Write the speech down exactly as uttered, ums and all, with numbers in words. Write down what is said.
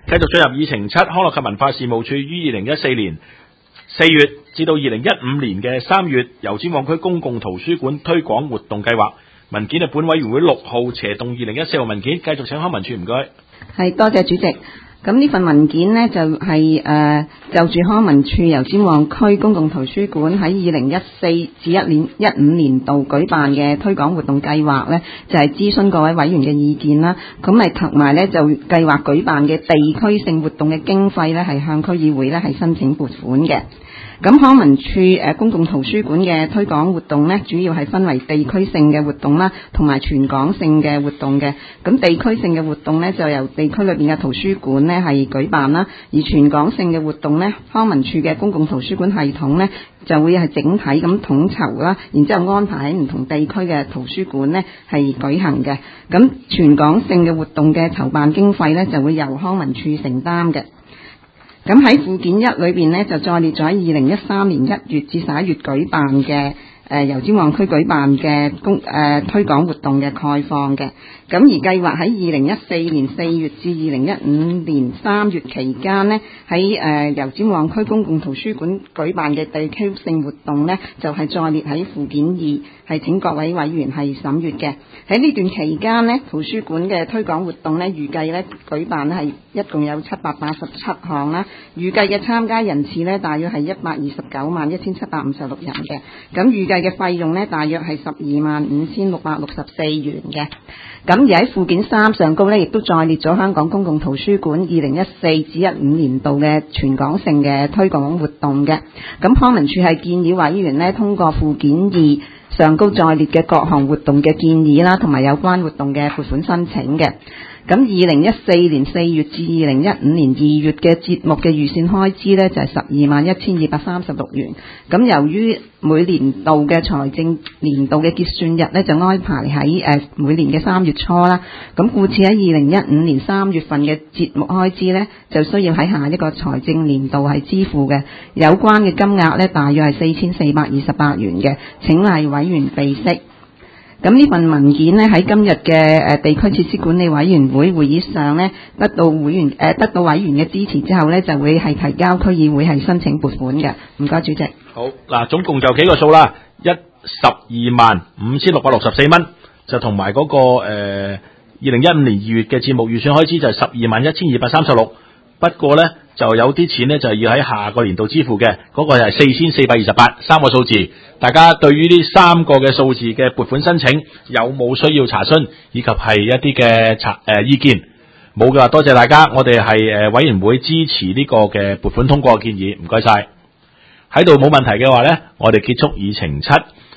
繼續進入議程七，康樂及文化事務處於二零一四年四月至到二零一五年嘅三月，油尖旺區公共圖書館推廣活動計劃文件係本委員會六號斜動二零一四號文件，繼續請康文署，唔該。 係，多謝主席。咁呢份文件呢，就係、是、誒、呃、就住康文署油尖旺區公共圖書館喺二零一四至一年一五年度舉辦嘅推廣活動計劃呢，就係、是、諮詢各位委員嘅意見啦。咁咪同埋呢，就計劃舉辦嘅地區性活動嘅經費呢，係向區議會呢係申請撥款嘅。咁康文署誒公共圖書館嘅推廣活動呢，主要係分為地區性嘅活動啦，同埋全港性嘅活動嘅。咁地區性嘅活動呢，就由地區裏邊嘅圖書館呢係舉辦啦，而全港性嘅活動呢，康文署嘅公共圖書館系統呢，就會係整體咁統籌啦，然之後安排喺唔同地區嘅圖書館呢係舉行嘅。咁全港性嘅活動嘅籌辦經費呢，就會由康文署承擔嘅。咁喺附件一裏邊呢，就再列咗喺二零一三年一月至十一月舉辦嘅誒油尖旺區舉辦嘅公誒推廣活動嘅概況嘅。咁而計劃喺二零一四年四月至二零一五年三月期間呢，喺誒油尖旺區公共圖書館舉辦嘅地區性活動呢，就係、是、再列喺附件二，係請各位委員係審閱嘅。喺呢段期間呢，圖書館嘅推廣活動呢，預計呢舉辦係一共有七百八十七項啦，預計嘅參加人次呢，大約係一百二十九萬一千七百五十六人嘅。咁預計嘅費用呢，大約係十二萬五千六百六十四元嘅。咁而喺附件三上高呢，亦都再列咗香港公共圖書館二零一四至一五年度嘅全港性嘅推廣活動嘅。咁康文署係建議委員呢，通過附件二上高再列嘅各項活動嘅建議啦，同埋有關活動嘅撥款申請嘅。咁二零一四年四月至二零一五年二月嘅節目嘅預算開支呢，就係十二萬一千二百三十六元。咁由於每年度嘅財政年度嘅結算日呢，就安排喺誒每年嘅三月初啦。咁故此喺二零一五年三月份嘅節目開支呢，就需要喺下一個財政年度係支付嘅。有關嘅金額呢，大約係四千四百二十八元嘅。請例委員備悉。咁呢份文件呢，喺今日嘅誒地區設施管理委員會會議上呢，得到會員誒、呃、得到委員嘅支持之後呢，就會係提交區議會係申請撥款嘅。唔該，主席。 好，嗱，總共就幾個數啦，一十二萬五千六百六十四蚊，就同埋嗰個誒二零一五年二月嘅節目預算開支就係十二萬一千二百三十六。不過呢，就有啲錢呢，就要喺下個年度支付嘅，嗰、那個就係四千四百二十八，三個數字。大家對於呢三個嘅數字嘅撥款申請有冇需要查詢，以及係一啲嘅查誒意見？冇嘅話，多謝大家。我哋係誒委員會支持呢個嘅撥款通過嘅建議，唔該晒。喺度冇問題嘅話呢，我哋結束議程七。